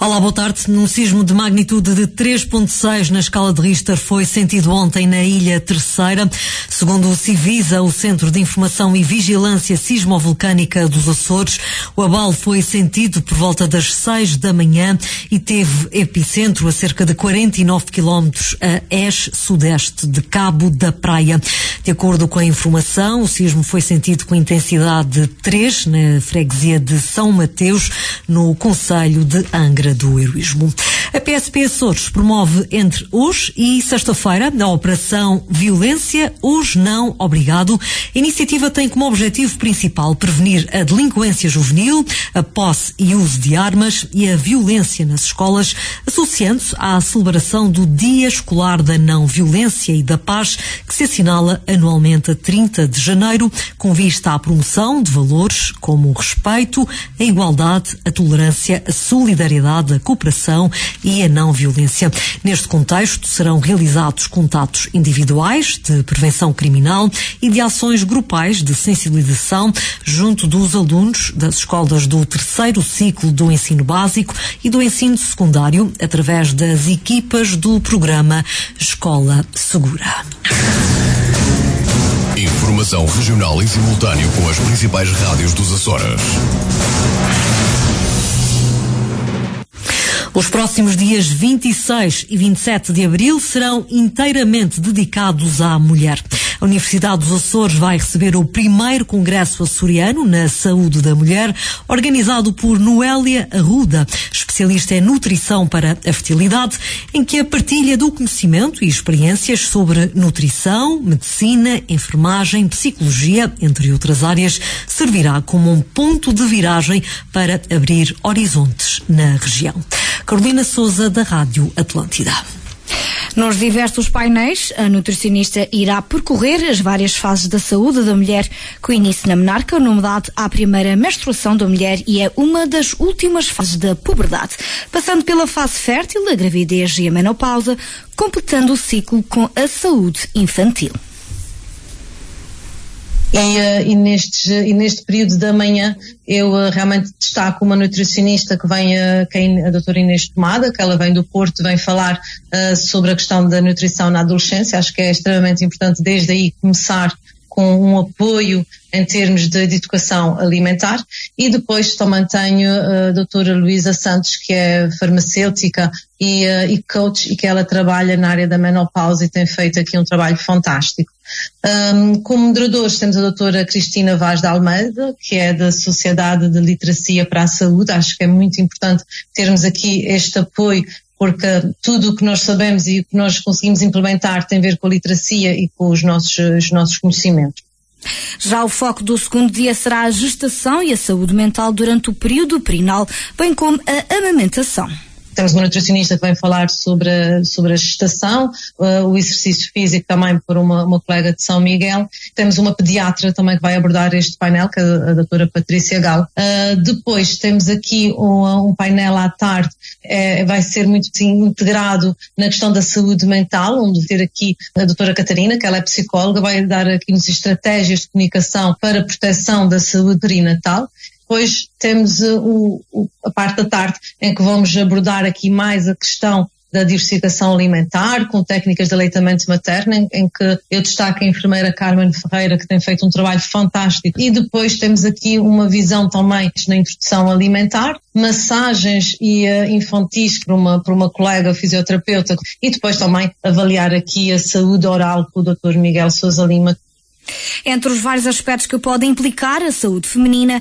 Olá, boa tarde. Num sismo de magnitude de 3.6 na escala de Richter foi sentido ontem na Ilha Terceira. Segundo o Civisa, o Centro de Informação e Vigilância Sismovolcânica dos Açores, o abalo foi sentido por volta das 6 da manhã e teve epicentro a cerca de 49 quilómetros a sudeste de Cabo da Praia. De acordo com a informação, o sismo foi sentido com intensidade 3 na freguesia de São Mateus, no concelho de Angra do Heroísmo. A PSP Açores promove entre hoje e sexta-feira a Operação Violência Hoje Não Obrigado. A iniciativa tem como objetivo principal prevenir a delinquência juvenil, a posse e uso de armas e a violência nas escolas, associando-se à celebração do Dia Escolar da Não Violência e da Paz, que se assinala anualmente a 30 de janeiro, com vista à promoção de valores como o respeito, a igualdade, a tolerância, a solidariedade, a cooperação e a não violência. Neste contexto, serão realizados contatos individuais de prevenção criminal e de ações grupais de sensibilização junto dos alunos das escolas do terceiro ciclo do ensino básico e do ensino secundário, através das equipas do programa Escola Segura. Informação regional em simultâneo com as principais rádios dos Açores. Os próximos dias 26 e 27 de abril serão inteiramente dedicados à mulher. A Universidade dos Açores vai receber o primeiro Congresso Açoriano na Saúde da Mulher, organizado por Noélia Arruda, especialista em nutrição para a fertilidade, em que a partilha do conhecimento e experiências sobre nutrição, medicina, enfermagem, psicologia, entre outras áreas, servirá como um ponto de viragem para abrir horizontes na região. Carolina Sousa, da Rádio Atlântida. Nos diversos painéis, a nutricionista irá percorrer as várias fases da saúde da mulher, com início na menarca, numa idade à primeira menstruação da mulher e é uma das últimas fases da puberdade, passando pela fase fértil, a gravidez e a menopausa, completando o ciclo com a saúde infantil. E neste período da manhã eu realmente destaco uma nutricionista que vem, que é a doutora Inês Tomada, que ela vem do Porto, vem falar sobre a questão da nutrição na adolescência. Acho que é extremamente importante desde aí começar com um apoio em termos de educação alimentar. E depois também tenho a doutora Luísa Santos, que é farmacêutica e coach, e que ela trabalha na área da menopausa e tem feito aqui um trabalho fantástico. Como moderadores temos a doutora Cristina Vaz de Almeida, que é da Sociedade de Literacia para a Saúde. Acho que é muito importante termos aqui este apoio, porque tudo o que nós sabemos e o que nós conseguimos implementar tem a ver com a literacia e com os nossos conhecimentos. Já o foco do segundo dia será a gestação e a saúde mental durante o período perinal, bem como a amamentação. Temos uma nutricionista que vem falar sobre a gestação, o exercício físico também por uma colega de São Miguel. Temos uma pediatra também que vai abordar este painel, que é a doutora Patrícia Gal. Depois temos aqui um painel à tarde, vai ser muito integrado na questão da saúde mental, onde ter aqui a doutora Catarina, que ela é psicóloga, vai dar aqui-nos estratégias de comunicação para a proteção da saúde perinatal. Depois temos a parte da tarde em que vamos abordar aqui mais a questão da diversificação alimentar, com técnicas de aleitamento materno, em que eu destaco a enfermeira Carmen Ferreira, que tem feito um trabalho fantástico. E depois temos aqui uma visão também na introdução alimentar, massagens e infantis por uma colega fisioterapeuta, e depois também avaliar aqui a saúde oral com o Dr. Miguel Sousa Lima. Entre os vários aspectos que podem implicar a saúde feminina,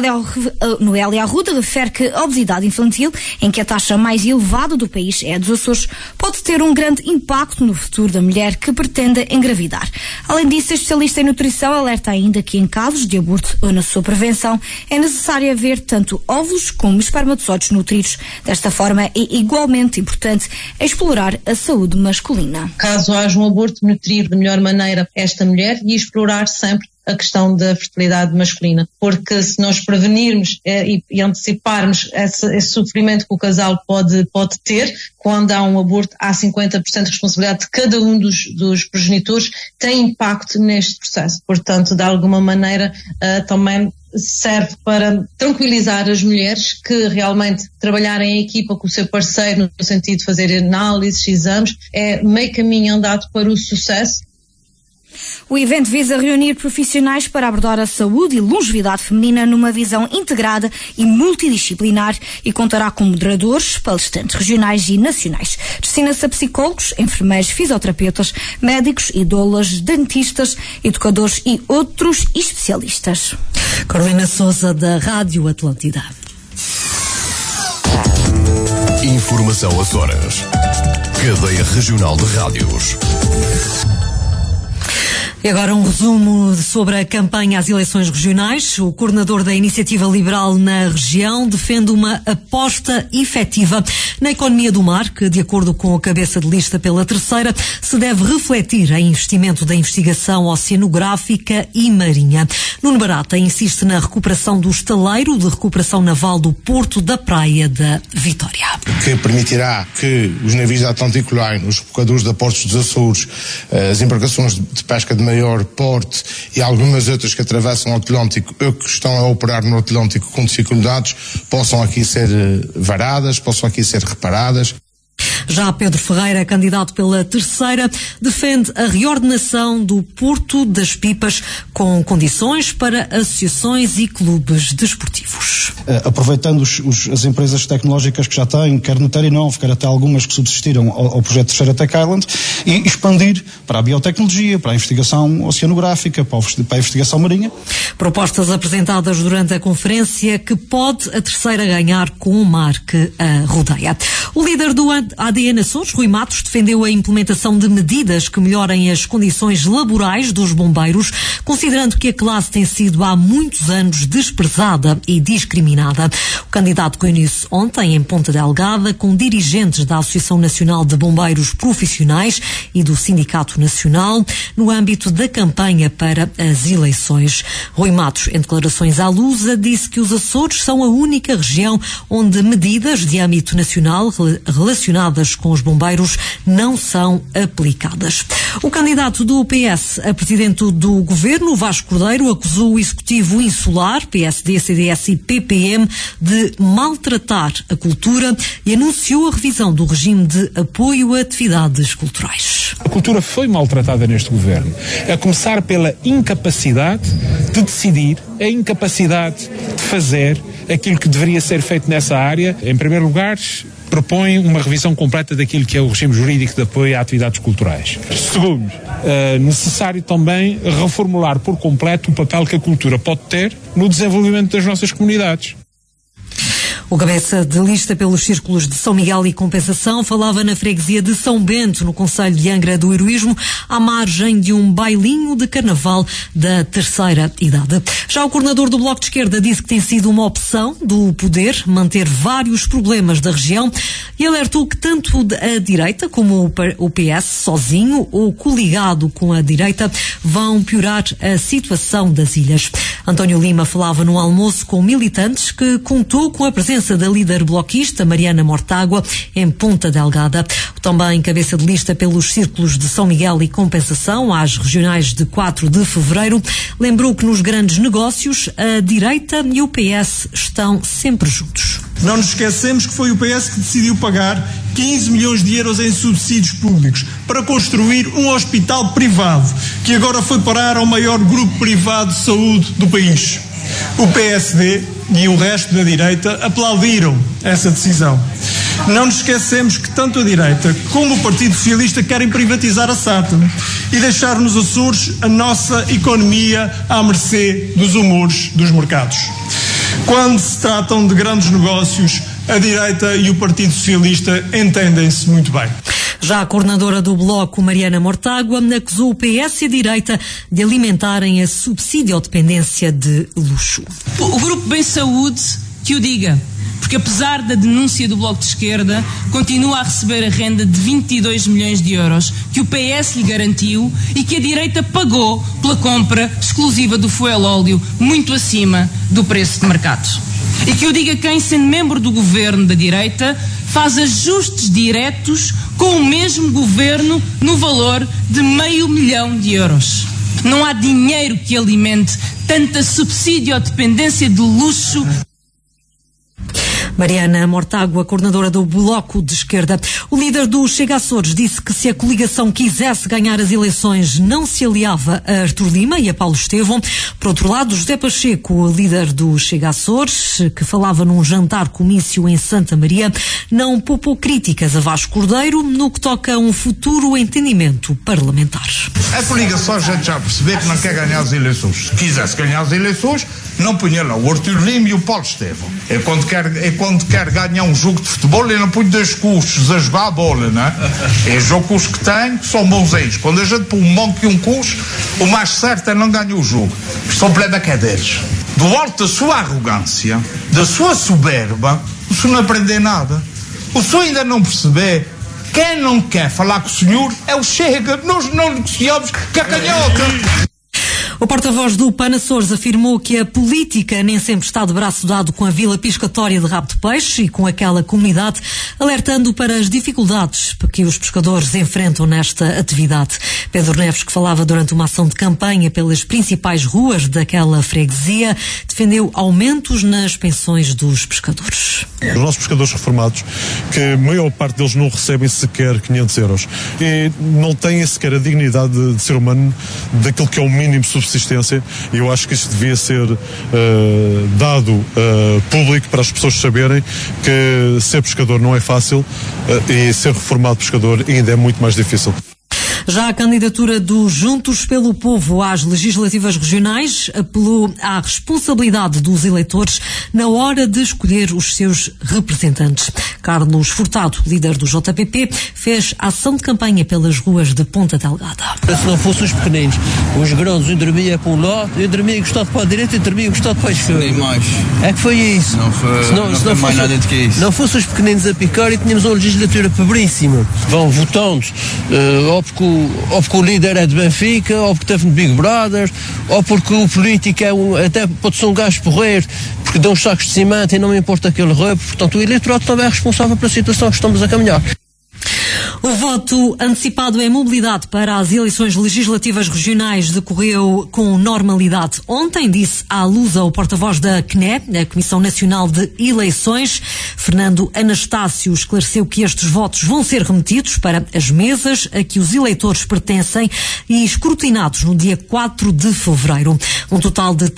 Noélia Arruda refere que a obesidade infantil, em que a taxa mais elevada do país é a dos Açores, pode ter um grande impacto no futuro da mulher que pretenda engravidar. Além disso, a especialista em nutrição alerta ainda que em casos de aborto ou na sua prevenção é necessário haver tanto óvulos como espermatozoides nutridos. Desta forma, é igualmente importante explorar a saúde masculina. Caso haja um aborto, nutrir de melhor maneira esta mulher e explorar sempre a questão da fertilidade masculina, porque se nós prevenirmos e anteciparmos esse sofrimento que o casal pode ter, quando há um aborto, há 50% de responsabilidade de cada um dos progenitores, tem impacto neste processo. Portanto, de alguma maneira, também serve para tranquilizar as mulheres que realmente trabalharem em equipa com o seu parceiro no sentido de fazer análises, exames, é meio caminho andado para o sucesso. O evento visa reunir profissionais para abordar a saúde e longevidade feminina numa visão integrada e multidisciplinar e contará com moderadores, palestrantes regionais e nacionais. Destina-se a psicólogos, enfermeiros, fisioterapeutas, médicos, idólatras, dentistas, educadores e outros especialistas. Carolina Sousa, da Rádio Atlântida. Informação Açores. Cadeia Regional de Rádios. E agora um resumo sobre a campanha às eleições regionais. O coordenador da Iniciativa Liberal na região defende uma aposta efetiva na economia do mar, que, de acordo com a cabeça de lista pela Terceira, se deve refletir em investimento da investigação oceanográfica e marinha. Nuno Barata insiste na recuperação do estaleiro de recuperação naval do Porto da Praia da Vitória. Que permitirá que os navios da Atlantic Line, os rebocadores da Portos dos Açores, as embarcações de pesca de maior porte e algumas outras que atravessam o Atlântico ou que estão a operar no Atlântico com dificuldades, possam aqui ser varadas, possam aqui ser reparadas. Já Pedro Ferreira, candidato pela Terceira, defende a reordenação do Porto das Pipas com condições para associações e clubes desportivos. Aproveitando as empresas tecnológicas que já têm, quer no Terinov, quer até algumas que subsistiram ao projeto Terceira Tech Island, e expandir para a biotecnologia, para a investigação oceanográfica, para a investigação marinha. Propostas apresentadas durante a conferência que pode a Terceira ganhar com o mar que a rodeia. O líder do ADN Açores, Rui Matos, defendeu a implementação de medidas que melhorem as condições laborais dos bombeiros, considerando que a classe tem sido há muitos anos desprezada e discriminada. O candidato reuniu-se ontem em Ponta Delgada com dirigentes da Associação Nacional de Bombeiros Profissionais e do Sindicato Nacional no âmbito da campanha para as eleições. Rui Matos, em declarações à Lusa, disse que os Açores são a única região onde medidas de âmbito nacional relacionadas com os bombeiros não são aplicadas. O candidato do PS a presidente do governo, Vasco Cordeiro, acusou o executivo insular, PSD, CDS e PPM, de maltratar a cultura e anunciou a revisão do regime de apoio a atividades culturais. A cultura foi maltratada neste governo, a começar pela incapacidade de decidir, a incapacidade de fazer aquilo que deveria ser feito nessa área. Em primeiro lugar, propõe uma revisão completa daquilo que é o regime jurídico de apoio a atividades culturais. Segundo, necessário também reformular por completo o papel que a cultura pode ter no desenvolvimento das nossas comunidades. O cabeça de lista pelos círculos de São Miguel e Compensação falava na freguesia de São Bento, no concelho de Angra do Heroísmo, à margem de um bailinho de carnaval da terceira idade. Já o coordenador do Bloco de Esquerda disse que tem sido uma opção do poder manter vários problemas da região e alertou que tanto a direita como o PS, sozinho ou coligado com a direita, vão piorar a situação das ilhas. António Lima falava no almoço com militantes que contou com a presença da líder bloquista Mariana Mortágua em Ponta Delgada. Também cabeça de lista pelos círculos de São Miguel e Compensação às regionais de 4 de fevereiro, lembrou que nos grandes negócios a direita e o PS estão sempre juntos. Não nos esquecemos que foi o PS que decidiu pagar 15 milhões de euros em subsídios públicos para construir um hospital privado, que agora foi parar ao maior grupo privado de saúde do país. O PSD e o resto da direita aplaudiram essa decisão. Não nos esquecemos que tanto a direita como o Partido Socialista querem privatizar a SATA e deixar nos Açores a nossa economia à mercê dos humores dos mercados. Quando se tratam de grandes negócios, a direita e o Partido Socialista entendem-se muito bem. Já a coordenadora do Bloco, Mariana Mortágua, acusou o PS e a direita de alimentarem a subsidiodependência de luxo. O Grupo Bem Saúde que o diga. porque apesar da denúncia do Bloco de Esquerda, continua a receber a renda de 22 milhões de euros que o PS lhe garantiu e que a direita pagou pela compra exclusiva do fuel óleo muito acima do preço de mercado. E que o diga quem, sendo membro do governo da direita, faz ajustes diretos com o mesmo governo no valor de €500 mil. Não há dinheiro que alimente tanta subsídio-dependência de luxo. Mariana Mortágua, coordenadora do Bloco de Esquerda. O líder do Chega Açores disse que se a coligação quisesse ganhar as eleições não se aliava a Artur Lima e a Paulo Estevão. Por outro lado, José Pacheco, líder do Chega Açores, que falava num jantar-comício em Santa Maria, não poupou críticas a Vasco Cordeiro no que toca a um futuro entendimento parlamentar. A coligação a gente já percebeu que não quer ganhar as eleições. Se quisesse ganhar as eleições, não punha lá o Artur Lima e o Paulo Estevão. Quando quer ganhar um jogo de futebol, ele não põe dois custos a jogar a bola, não é? É jogos que tem, que são bons eles. Quando a gente põe um monte e um custo, o mais certo é não ganhar o jogo. O problema é deles. Do alto da sua arrogância, da sua soberba, o senhor não aprende nada. O senhor ainda não percebe. Quem não quer falar com o senhor é o Chega. Nós não negociamos com a canhota. O porta-voz do PAN Açores afirmou que a política nem sempre está de braço dado com a Vila Piscatória de Rabo de Peixe e com aquela comunidade, alertando para as dificuldades que os pescadores enfrentam nesta atividade. Pedro Neves, que falava durante uma ação de campanha pelas principais ruas daquela freguesia, defendeu aumentos nas pensões dos pescadores. Os nossos pescadores reformados, que a maior parte deles não recebem sequer 500 euros e não têm sequer a dignidade de ser humano daquilo que é o mínimo subsistência, e eu acho que isto devia ser dado público para as pessoas saberem que ser pescador não é fácil e ser reformado pescador ainda é muito mais difícil. Já a candidatura do Juntos pelo Povo às legislativas regionais apelou à responsabilidade dos eleitores na hora de escolher os seus representantes. Carlos Furtado, líder do JPP, fez ação de campanha pelas ruas de Ponta Delgada. Se não fossem os pequeninos, os grãos, eu dormia para um lado, eu dormia gostado para a direita, eu dormia gostado para a esquerda. Nem mais. É que foi isso. Não foi mais nada do que isso. Não fossem os pequeninos a picar e tínhamos uma legislatura pobríssima. Vão votando, ou porque o líder é de Benfica, ou porque teve de Big Brother, ou porque o político até pode ser um gajo porreiro, porque deu uns sacos de cimento e não me importa aquele rabo. Portanto, o eleitorado também é responsável pela situação que estamos a caminhar. O voto antecipado em mobilidade para as eleições legislativas regionais decorreu com normalidade. Ontem, disse à Lusa o porta-voz da CNE, a Comissão Nacional de Eleições, Fernando Anastácio, esclareceu que estes votos vão ser remetidos para as mesas a que os eleitores pertencem e escrutinados no dia 4 de fevereiro. Um total de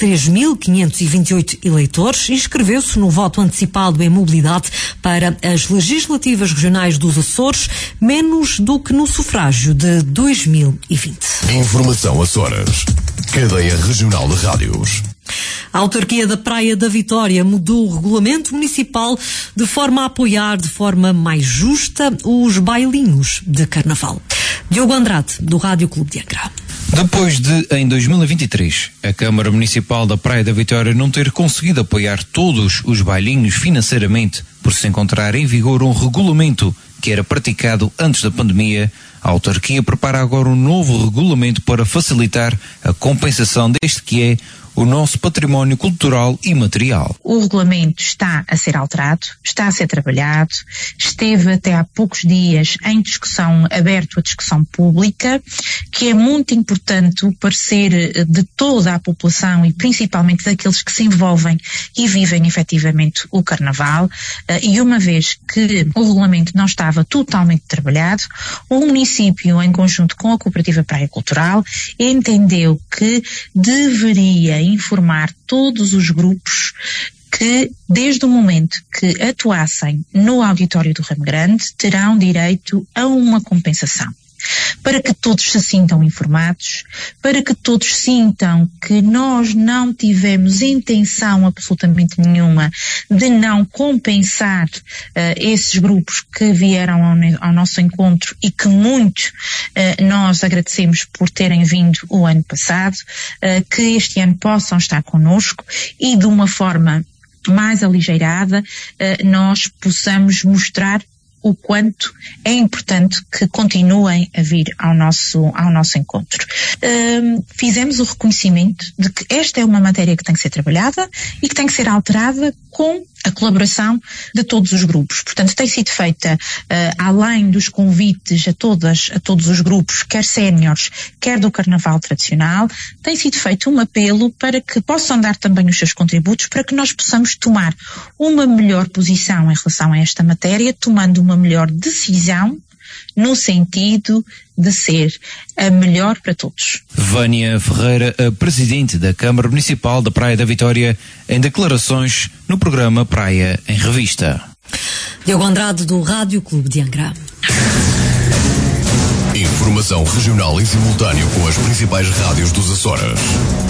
3.528 eleitores inscreveu-se no voto antecipado em mobilidade para as legislativas regionais dos Açores, menos do que no sufrágio de 2020. Informação Açores. Cadeia Regional de Rádios. A autarquia da Praia da Vitória mudou o regulamento municipal de forma a apoiar de forma mais justa os bailinhos de Carnaval. Diogo Andrade, do Rádio Clube de Angra. Depois de, em 2023, a Câmara Municipal da Praia da Vitória não ter conseguido apoiar todos os bailinhos financeiramente por se encontrar em vigor um regulamento que era praticado antes da pandemia, a autarquia prepara agora um novo regulamento para facilitar a compensação deste que é o nosso património cultural e material. O regulamento está a ser alterado, está a ser trabalhado, esteve até há poucos dias em discussão, aberto a discussão pública, que é muito importante o parecer de toda a população e principalmente daqueles que se envolvem e vivem efetivamente o Carnaval, e uma vez que o regulamento não estava totalmente trabalhado, o município, em conjunto com a Cooperativa Praia Cultural, entendeu que deveria informar todos os grupos que, desde o momento que atuassem no auditório do Ramo Grande, terão direito a uma compensação. Para que todos se sintam informados, para que todos sintam que nós não tivemos intenção absolutamente nenhuma de não compensar esses grupos que vieram ao nosso encontro e que muito nós agradecemos por terem vindo o ano passado, que este ano possam estar connosco e de uma forma mais aligeirada, nós possamos mostrar o quanto é importante que continuem a vir ao nosso encontro. Fizemos o reconhecimento de que esta é uma matéria que tem que ser trabalhada e que tem que ser alterada com a colaboração de todos os grupos. Portanto, tem sido feita, além dos convites a todos os grupos, quer séniores, quer do Carnaval tradicional, tem sido feito um apelo para que possam dar também os seus contributos para que nós possamos tomar uma melhor posição em relação a esta matéria, tomando uma melhor decisão no sentido de ser a melhor para todos. Vânia Ferreira, a presidente da Câmara Municipal da Praia da Vitória, em declarações no programa Praia em Revista. Diogo Andrade, do Rádio Clube de Angra. Informação regional em simultâneo com as principais rádios dos Açores.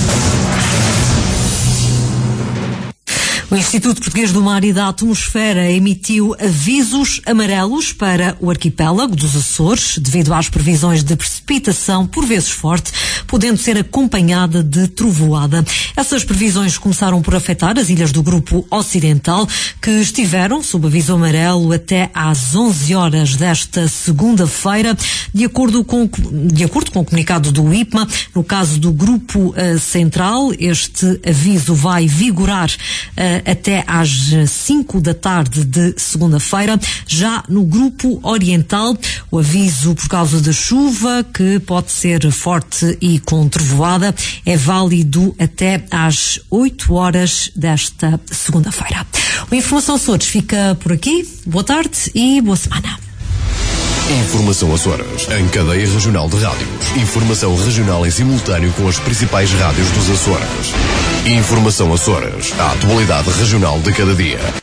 O Instituto Português do Mar e da Atmosfera emitiu avisos amarelos para o arquipélago dos Açores, devido às previsões de precipitação, por vezes forte, podendo ser acompanhada de trovoada. Essas previsões começaram por afetar as ilhas do Grupo Ocidental, que estiveram sob aviso amarelo até às 11 horas desta segunda-feira, de acordo com o comunicado do IPMA. No caso do Grupo Central, este aviso vai vigorar até às 5 da tarde de segunda-feira. Já no Grupo Oriental, o aviso por causa da chuva, que pode ser forte e com trovoada, é válido até às 8 horas desta segunda-feira. O Informação Açores fica por aqui. Boa tarde e boa semana. Informação Açores, em cadeia regional de rádios. Informação regional em simultâneo com as principais rádios dos Açores. Informação Açores, a atualidade regional de cada dia.